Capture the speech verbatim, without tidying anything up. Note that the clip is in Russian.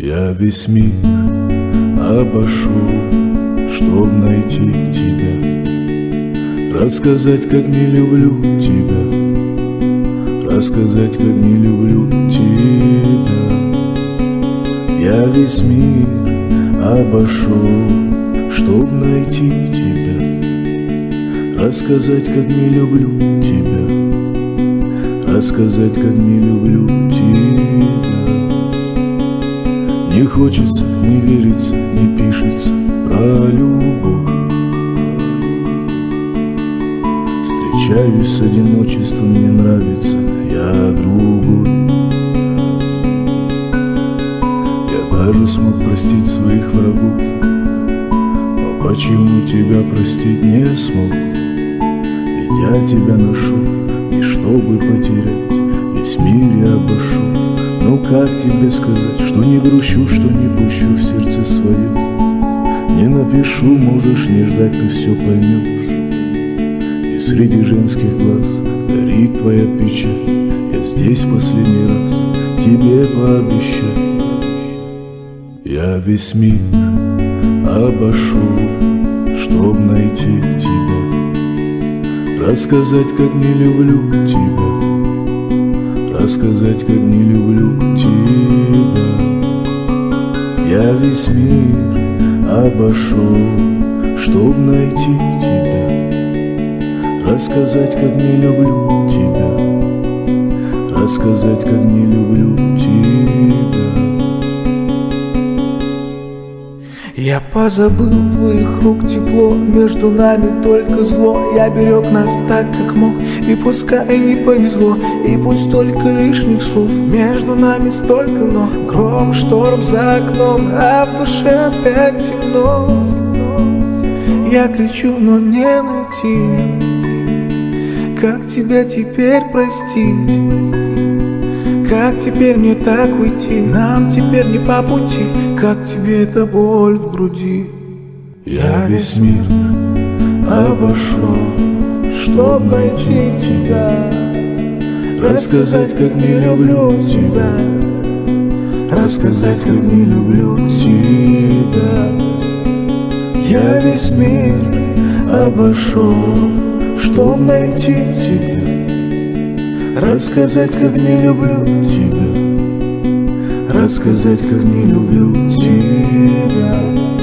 Я весь мир обошел, чтоб найти тебя, рассказать, как не люблю тебя, рассказать, как не люблю тебя. Я весь мир обошел, чтоб найти тебя, рассказать, как не люблю тебя, рассказать, как не люблю тебя. Не хочется, не верится, не пишется про любовь. Встречаюсь с одиночеством, мне нравится, я другой. Я даже смог простить своих врагов, но почему тебя простить не смог? Ведь я тебя нашел, и чтобы потерять, весь мир я обошел. Ну как тебе сказать, что не грущу, что не пущу в сердце свое? Не напишу, можешь не ждать, ты все поймешь. И среди женских глаз горит твоя печаль. Я здесь в последний раз тебе пообещаю. Я весь мир обошел, чтоб найти тебя, рассказать, как не люблю тебя, рассказать, как не люблю тебя. Я весь мир обошел, чтоб найти тебя, рассказать, как не люблю тебя, рассказать, как не люблю тебя. Я позабыл твоих рук тепло, между нами только зло. Я берег нас так, как мог, и пускай не повезло, и пусть столько лишних слов, между нами столько но. Гром, шторм за окном, а в душе опять темно. Я кричу, но не найти, как тебя теперь простить, как теперь мне так уйти, нам теперь не по пути, как тебе эта боль в груди. Я весь мир обошел, чтоб найти тебя, рассказать, как не люблю тебя, рассказать, как не люблю тебя. Я весь мир обошел, чтоб найти тебя, рассказать, как не люблю тебя, рассказать, как не люблю тебя.